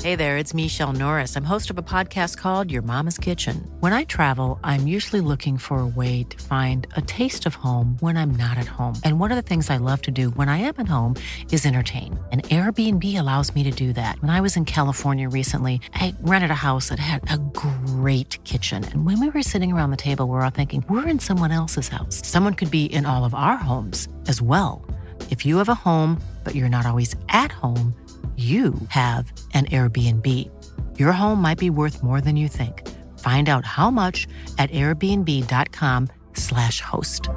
Hey there, it's Michelle Norris. I'm host of a podcast called Your Mama's Kitchen. When I travel, I'm usually looking for a way to find a taste of home when I'm not at home. And one of the things I love to do when I am at home is entertain. And Airbnb allows me to do that. When I was in California recently, I rented a house that had a great kitchen. And when we were sitting around the table, we were all thinking, we're in someone else's house. Someone could be in all of our homes as well. If you have a home, but you're not always at home, you have an Airbnb. Your home might be worth more than you think. Find out how much at airbnb.com/host.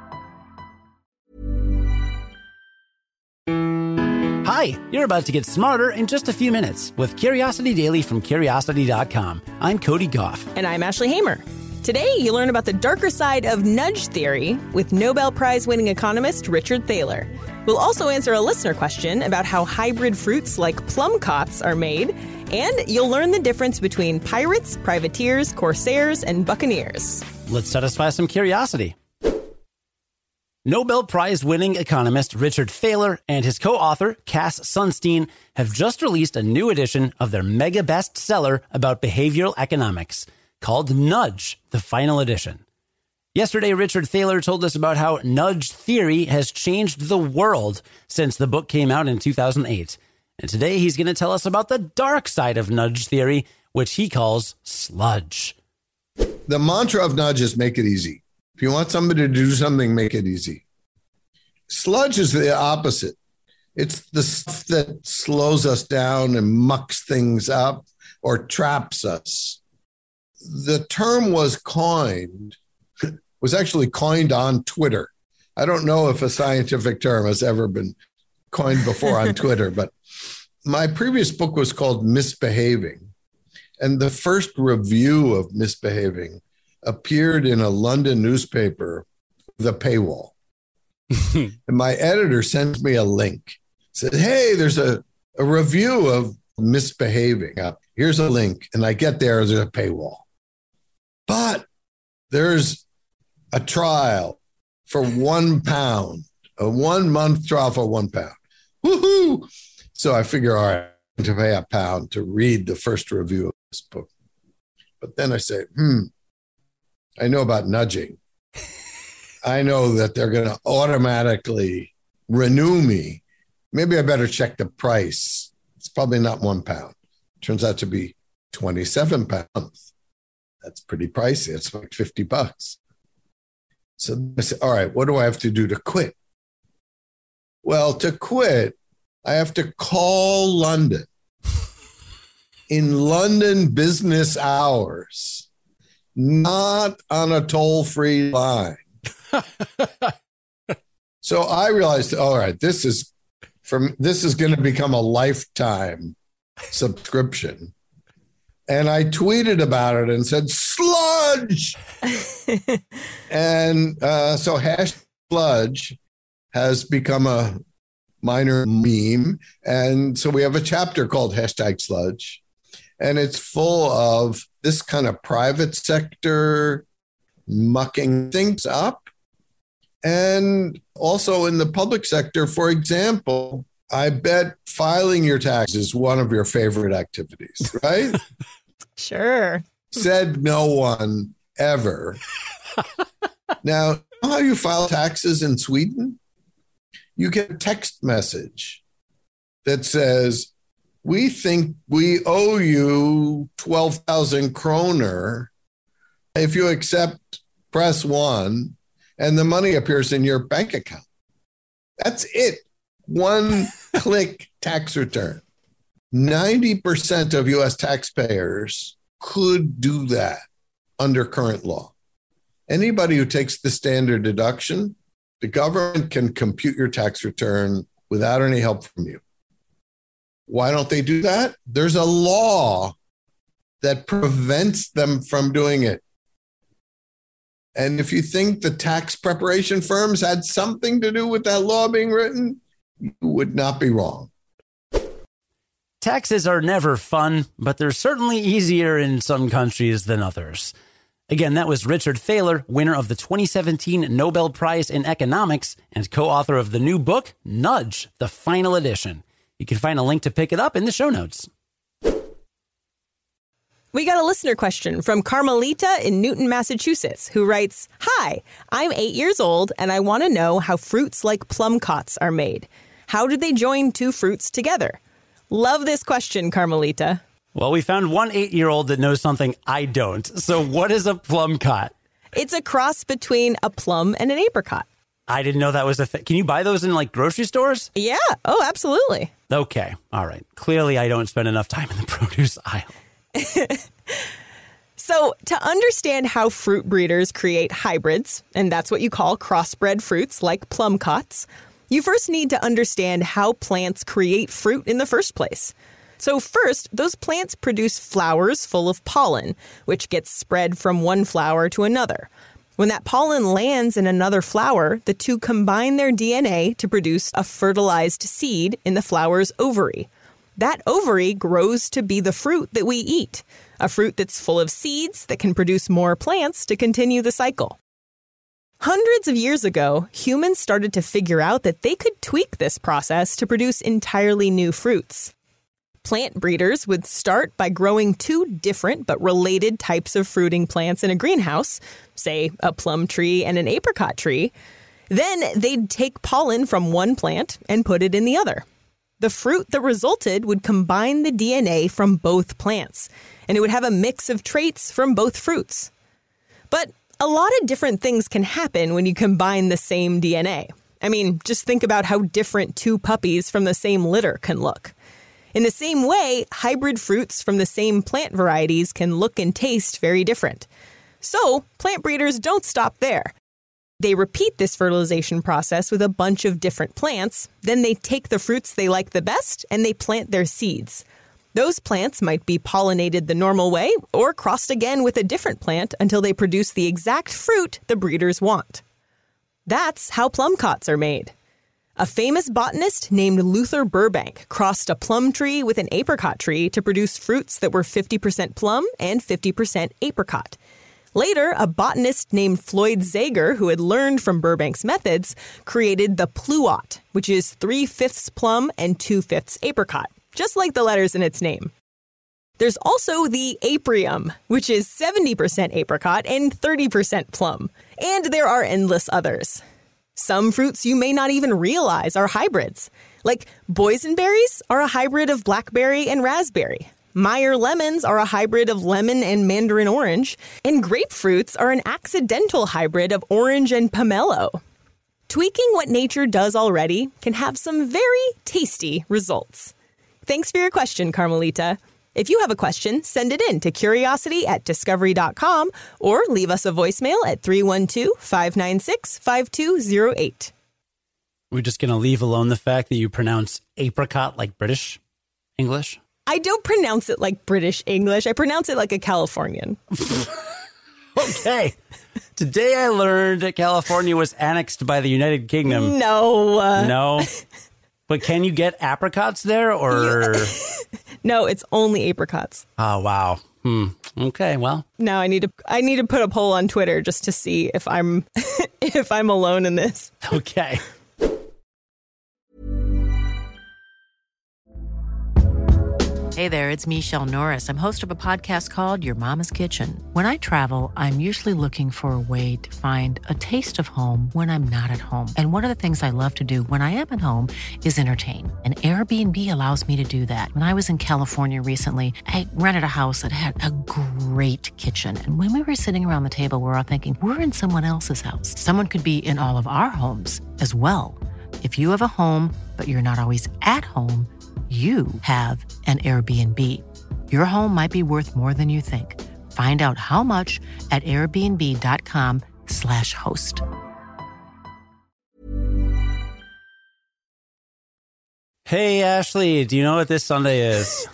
Hi, you're about to get smarter in just a few minutes with Curiosity Daily from Curiosity.com. I'm Cody Goff. And I'm Ashley Hamer. Today, you learn about the darker side of nudge theory with Nobel Prize-winning economist Richard Thaler. We'll also answer a listener question about how hybrid fruits like plum cots are made. And you'll learn the difference between pirates, privateers, corsairs, and buccaneers. Let's satisfy some curiosity. Nobel Prize-winning economist Richard Thaler and his co-author Cass Sunstein have just released a new edition of their mega bestseller about behavioral economics, called Nudge, the final edition. Yesterday, Richard Thaler told us about how nudge theory has changed the world since the book came out in 2008. And today he's going to tell us about the dark side of nudge theory, which he calls sludge. The mantra of nudge is make it easy. If you want somebody to do something, make it easy. Sludge is the opposite. It's the stuff that slows us down and mucks things up or traps us. The term was actually coined on Twitter. I don't know if a scientific term has ever been coined before on Twitter, but my previous book was called Misbehaving. And the first review of Misbehaving appeared in a London newspaper with a paywall. And my editor sent me a link, said, hey, there's a review of Misbehaving. Here's a link. And I get there's a paywall. But there's a trial for £1, a 1 month trial for £1. Woohoo! So I figure, all right, I'm to pay £1 to read the first review of this book. But then I say, I know about nudging. I know that they're going to automatically renew me. Maybe I better check the price. It's probably not £1. Turns out to be £27. That's pretty pricey. It's like $50. So I said, all right, what do I have to do to quit? Well, to quit, I have to call London in London business hours, not on a toll-free line. So I realized, all right, this is going to become a lifetime subscription. And I tweeted about it and said, sludge. And so #sludge has become a minor meme. And so we have a chapter called #sludge. And it's full of this kind of private sector mucking things up. And also in the public sector, for example, I bet filing your taxes is one of your favorite activities, right? Sure. Said no one ever. Now, you know how you file taxes in Sweden? You get a text message that says, we think we owe you 12,000 kroner. If you accept, press 1, and the money appears in your bank account. That's it. One click tax return. 90% of U.S. taxpayers could do that under current law. Anybody who takes the standard deduction, the government can compute your tax return without any help from you. Why don't they do that? There's a law that prevents them from doing it. And if you think the tax preparation firms had something to do with that law being written, you would not be wrong. Taxes are never fun, but they're certainly easier in some countries than others. Again, that was Richard Thaler, winner of the 2017 Nobel Prize in Economics and co-author of the new book, Nudge, the final edition. You can find a link to pick it up in the show notes. We got a listener question from Carmelita in Newton, Massachusetts, who writes, "Hi, I'm 8 years old and I want to know how fruits like plum cots are made. How do they join two fruits together?" Love this question, Carmelita. Well, we found one 8-year-old that knows something I don't. So what is a plum cot? It's a cross between a plum and an apricot. I didn't know that was a thing. Can you buy those in like grocery stores? Yeah. Oh, absolutely. Okay. All right. Clearly, I don't spend enough time in the produce aisle. So to understand how fruit breeders create hybrids, and that's what you call crossbred fruits like plum cots, you first need to understand how plants create fruit in the first place. So first, those plants produce flowers full of pollen, which gets spread from one flower to another. When that pollen lands in another flower, the two combine their DNA to produce a fertilized seed in the flower's ovary. That ovary grows to be the fruit that we eat, a fruit that's full of seeds that can produce more plants to continue the cycle. Hundreds of years ago, humans started to figure out that they could tweak this process to produce entirely new fruits. Plant breeders would start by growing two different but related types of fruiting plants in a greenhouse, say a plum tree and an apricot tree. Then they'd take pollen from one plant and put it in the other. The fruit that resulted would combine the DNA from both plants, and it would have a mix of traits from both fruits. But a lot of different things can happen when you combine the same DNA. I mean, just think about how different two puppies from the same litter can look. In the same way, hybrid fruits from the same plant varieties can look and taste very different. So, plant breeders don't stop there. They repeat this fertilization process with a bunch of different plants, then they take the fruits they like the best and they plant their seeds. Those plants might be pollinated the normal way or crossed again with a different plant until they produce the exact fruit the breeders want. That's how plum cots are made. A famous botanist named Luther Burbank crossed a plum tree with an apricot tree to produce fruits that were 50% plum and 50% apricot. Later, a botanist named Floyd Zager, who had learned from Burbank's methods, created the pluot, which is 3/5 plum and 2/5 apricot, just like the letters in its name. There's also the aprium, which is 70% apricot and 30% plum. And there are endless others. Some fruits you may not even realize are hybrids. Like boysenberries are a hybrid of blackberry and raspberry. Meyer lemons are a hybrid of lemon and mandarin orange. And grapefruits are an accidental hybrid of orange and pomelo. Tweaking what nature does already can have some very tasty results. Thanks for your question, Carmelita. If you have a question, send it in to curiosity@discovery.com or leave us a voicemail at 312-596-5208. We're just going to leave alone the fact that you pronounce apricot like British English? I don't pronounce it like British English. I pronounce it like a Californian. Okay. Today I learned that California was annexed by the United Kingdom. No. No? But can you get apricots there or... No, it's only apricots. Oh, wow. Okay, well. No, I need to put a poll on Twitter just to see if I'm if I'm alone in this. Okay. Hey there, it's Michelle Norris. I'm host of a podcast called Your Mama's Kitchen. When I travel, I'm usually looking for a way to find a taste of home when I'm not at home. And one of the things I love to do when I am at home is entertain. And Airbnb allows me to do that. When I was in California recently, I rented a house that had a great kitchen. And when we were sitting around the table, we were all thinking, we're in someone else's house. Someone could be in all of our homes as well. If you have a home, but you're not always at home, you have an Airbnb. Your home might be worth more than you think. Find out how much at airbnb.com/host. Hey, Ashley, do you know what this Sunday is?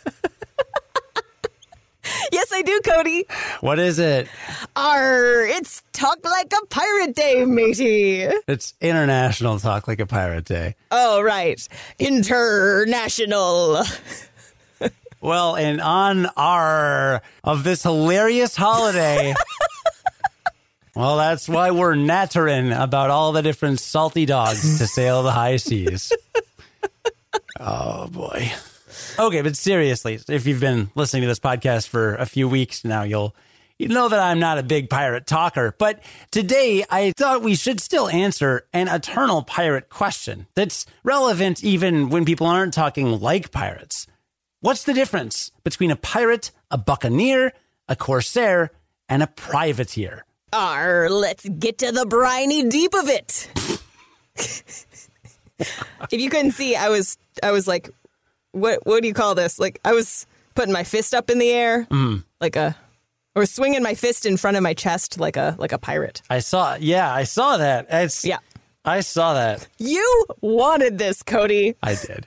Yes, I do, Cody. What is it? It's Talk Like a Pirate Day, matey. It's International Talk Like a Pirate Day. Oh, right. International. Well, in honor of this hilarious holiday, well, that's why we're nattering about all the different salty dogs to sail the high seas. Oh, boy. Okay, but seriously, if you've been listening to this podcast for a few weeks now, you know that I'm not a big pirate talker. But today, I thought we should still answer an eternal pirate question that's relevant even when people aren't talking like pirates. What's the difference between a pirate, a buccaneer, a corsair, and a privateer? Let's get to the briny deep of it. If you couldn't see, I was like, what do you call this? Like, I was putting my fist up in the air, or swinging my fist in front of my chest like a pirate. I saw that. I saw that. You wanted this, Cody. I did.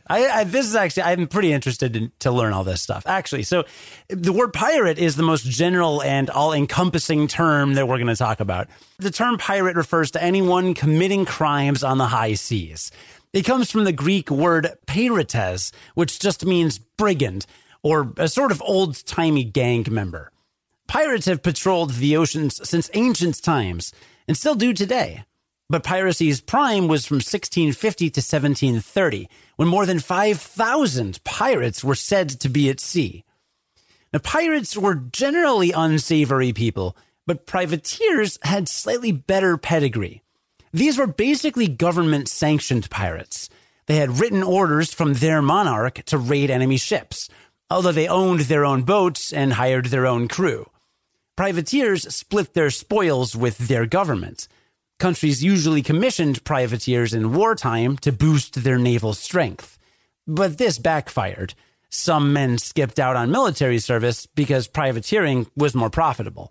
I'm pretty interested to learn all this stuff, actually. So the word pirate is the most general and all-encompassing term that we're going to talk about. The term pirate refers to anyone committing crimes on the high seas. It comes from the Greek word pirates, which just means brigand, or a sort of old-timey gang member. Pirates have patrolled the oceans since ancient times, and still do today. But piracy's prime was from 1650 to 1730, when more than 5,000 pirates were said to be at sea. Now, pirates were generally unsavory people, but privateers had slightly better pedigree. These were basically government-sanctioned pirates. They had written orders from their monarch to raid enemy ships, although they owned their own boats and hired their own crew. Privateers split their spoils with their government. Countries usually commissioned privateers in wartime to boost their naval strength. But this backfired. Some men skipped out on military service because privateering was more profitable.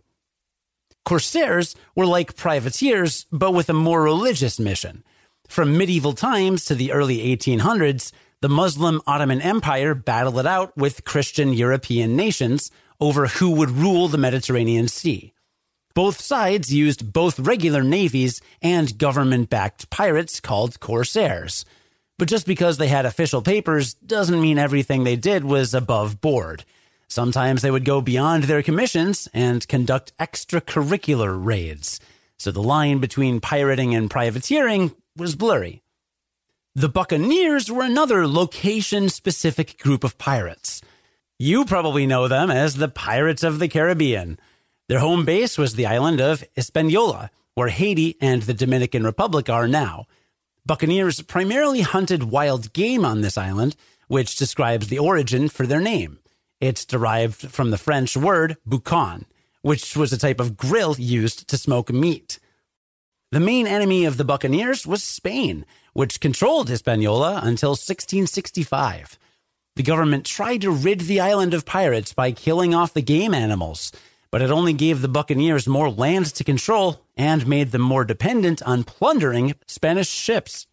Corsairs were like privateers, but with a more religious mission. From medieval times to the early 1800s, the Muslim Ottoman Empire battled it out with Christian European nations over who would rule the Mediterranean Sea. Both sides used both regular navies and government-backed pirates called corsairs. But just because they had official papers doesn't mean everything they did was above board. Sometimes they would go beyond their commissions and conduct extracurricular raids. So the line between pirating and privateering was blurry. The buccaneers were another location-specific group of pirates. You probably know them as the Pirates of the Caribbean. Their home base was the island of Hispaniola, where Haiti and the Dominican Republic are now. Buccaneers primarily hunted wild game on this island, which describes the origin for their name. It's derived from the French word boucan, which was a type of grill used to smoke meat. The main enemy of the Buccaneers was Spain, which controlled Hispaniola until 1665. The government tried to rid the island of pirates by killing off the game animals, but it only gave the Buccaneers more land to control and made them more dependent on plundering Spanish ships.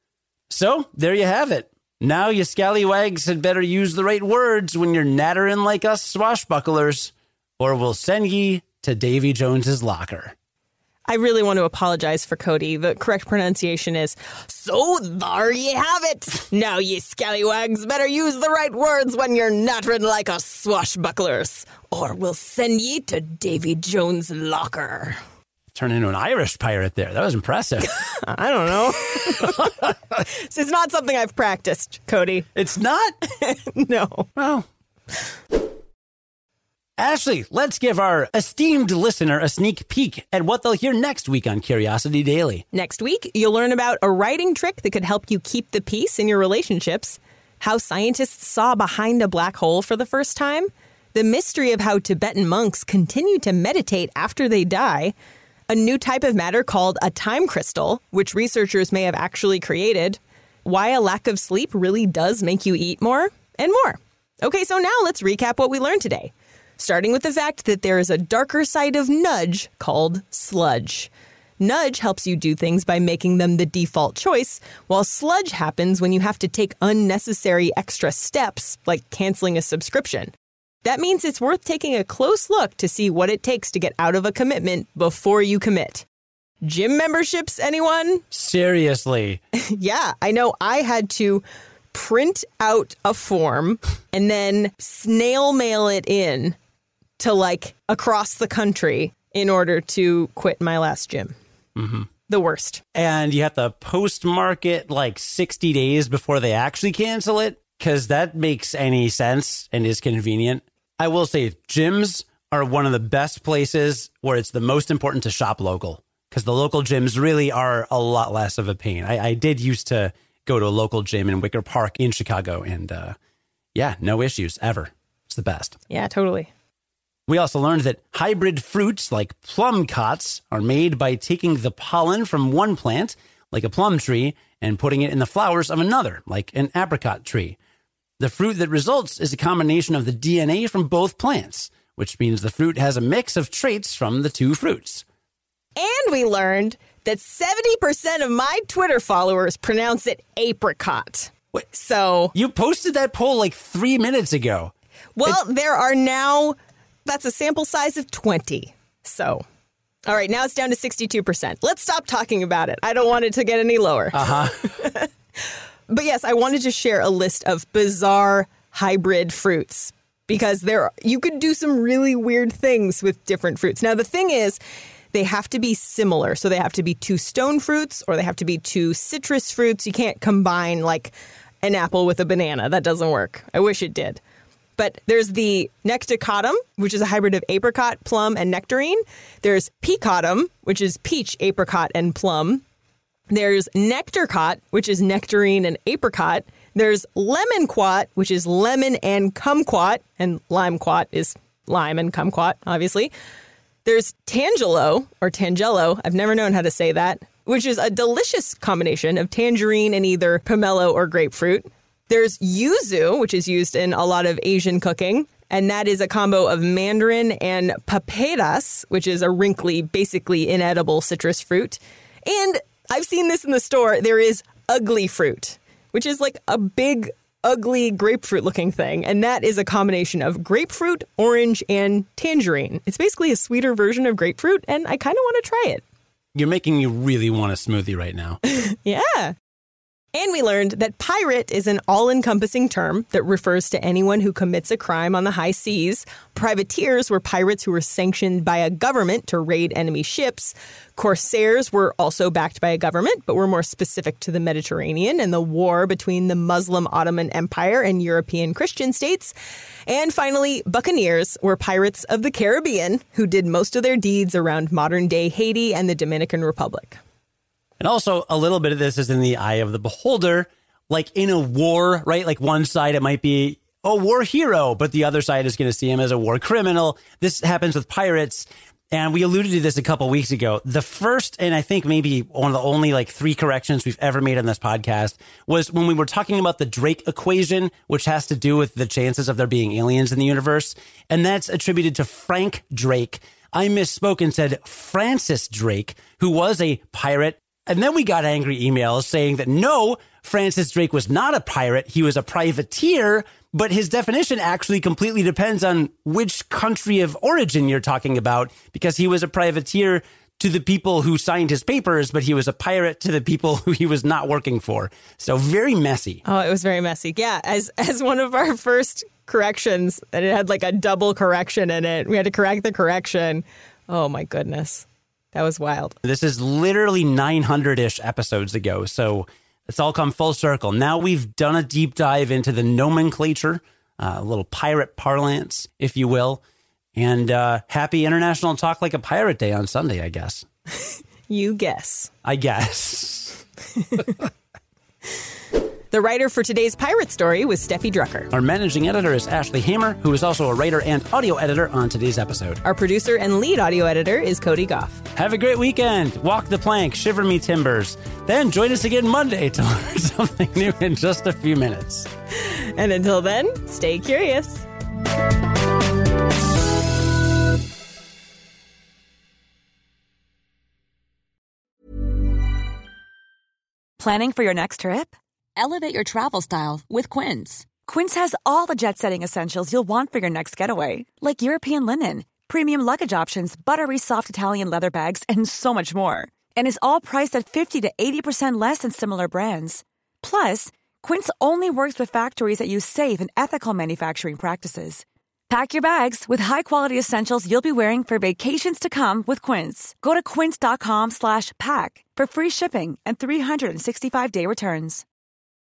So, there you have it. Now you scallywags had better use the right words when you're nattering like us swashbucklers, or we'll send ye to Davy Jones's locker. I really want to apologize for Cody. The correct pronunciation is, so there ye have it. Now ye scallywags better use the right words when you're nattering like us swashbucklers, or we'll send ye to Davy Jones' locker. Turned into an Irish pirate there. That was impressive. I don't know. This is not something I've practiced, Cody. It's not? No. Well. Ashley, let's give our esteemed listener a sneak peek at what they'll hear next week on Curiosity Daily. Next week, you'll learn about a writing trick that could help you keep the peace in your relationships, how scientists saw behind a black hole for the first time, the mystery of how Tibetan monks continue to meditate after they die, a new type of matter called a time crystal, which researchers may have actually created, why a lack of sleep really does make you eat more, and more. Okay, so now let's recap what we learned today. Starting with the fact that there is a darker side of nudge called sludge. Nudge helps you do things by making them the default choice, while sludge happens when you have to take unnecessary extra steps, like canceling a subscription. That means it's worth taking a close look to see what it takes to get out of a commitment before you commit. Gym memberships, anyone? Seriously? Yeah, I know. I had to print out a form and then snail mail it in to across the country in order to quit my last gym. Mm-hmm. The worst. And you have to postmark it 60 days before they actually cancel it. because that makes any sense and is convenient. I will say gyms are one of the best places where it's the most important to shop local, because the local gyms really are a lot less of a pain. I did used to go to a local gym in Wicker Park in Chicago, and yeah, no issues ever. It's the best. Yeah, totally. We also learned that hybrid fruits like plum cots are made by taking the pollen from one plant, like a plum tree, and putting it in the flowers of another, like an apricot tree. The fruit that results is a combination of the DNA from both plants, which means the fruit has a mix of traits from the two fruits. And we learned that 70% of my Twitter followers pronounce it apricot. Wait, so you posted that poll like 3 minutes ago. Well, there are now, that's a sample size of 20. So, all right, now it's down to 62%. Let's stop talking about it. I don't want it to get any lower. But yes, I wanted to share a list of bizarre hybrid fruits, because you could do some really weird things with different fruits. Now, the thing is, they have to be similar. So they have to be two stone fruits, or they have to be two citrus fruits. You can't combine like an apple with a banana. That doesn't work. I wish it did. But there's the Nectacotum, which is a hybrid of apricot, plum, and nectarine. There's Peacotum, which is peach, apricot, and plum. There's Nectarcot, which is nectarine and apricot. There's Lemonquat, which is lemon and kumquat, and limequat is lime and kumquat, obviously. There's Tangelo, or Tangelo, I've never known how to say that, which is a delicious combination of tangerine and either pomelo or grapefruit. There's Yuzu, which is used in a lot of Asian cooking, and that is a combo of mandarin and paperas, which is a wrinkly, basically inedible citrus fruit. And I've seen this in the store. There is ugly fruit, which is like a big, ugly grapefruit-looking thing, and that is a combination of grapefruit, orange, and tangerine. It's basically a sweeter version of grapefruit, and I kind of want to try it. You're making me really want a smoothie right now. Yeah. And we learned that pirate is an all-encompassing term that refers to anyone who commits a crime on the high seas. Privateers were pirates who were sanctioned by a government to raid enemy ships. Corsairs were also backed by a government, but were more specific to the Mediterranean and the war between the Muslim Ottoman Empire and European Christian states. And finally, buccaneers were pirates of the Caribbean who did most of their deeds around modern-day Haiti and the Dominican Republic. And also, a little bit of this is in the eye of the beholder. Like in a war, right? Like one side, it might be a war hero, but the other side is going to see him as a war criminal. This happens with pirates. And we alluded to this a couple weeks ago. The first, and I think maybe one of the only like 3 corrections we've ever made on this podcast, was when we were talking about the Drake equation, which has to do with the chances of there being aliens in the universe. And that's attributed to Frank Drake. I misspoke and said Francis Drake, who was a pirate. And then we got angry emails saying that no, Francis Drake was not a pirate. He was a privateer, but his definition actually completely depends on which country of origin you're talking about, because he was a privateer to the people who signed his papers, but he was a pirate to the people who he was not working for. So very messy. Oh, it was very messy. Yeah, as one of our first corrections, and it had like a double correction in it. We had to correct the correction. Oh, my goodness. That was wild. This is literally 900-ish episodes ago, so it's all come full circle. Now we've done a deep dive into the nomenclature, a little pirate parlance, if you will, and happy International Talk Like a Pirate Day on Sunday, I guess. You guess. I guess. The writer for today's pirate story was Steffi Drucker. Our managing editor is Ashley Hamer, who is also a writer and audio editor on today's episode. Our producer and lead audio editor is Cody Goff. Have a great weekend. Walk the plank, shiver me timbers. Then join us again Monday to learn something new in just a few minutes. And until then, stay curious. Planning for your next trip? Elevate your travel style with Quince. Quince has all the jet-setting essentials you'll want for your next getaway, like European linen, premium luggage options, buttery soft Italian leather bags, and so much more. And is all priced at 50 to 80% less than similar brands. Plus, Quince only works with factories that use safe and ethical manufacturing practices. Pack your bags with high-quality essentials you'll be wearing for vacations to come with Quince. Go to quince.com/pack for free shipping and 365-day returns.